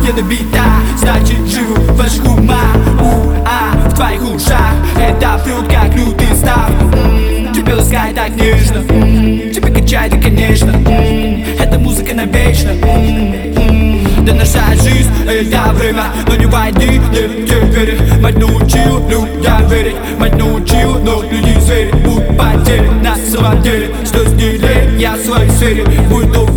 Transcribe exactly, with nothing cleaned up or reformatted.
ядовита, значит живу в ваших умах. У-а, в твоих ушах это прет как лютый став. М-м, Тебя ласкает так нежно, м-м, тебя качает и конечно, м-м, эта музыка навечно. М-м, Да наша жизнь это время, но не войди, не, не верит. Мать научила людям верить, мать научила, но люди зверят. Будь потерян на самом деле, что сделай я в своей сфере. Будь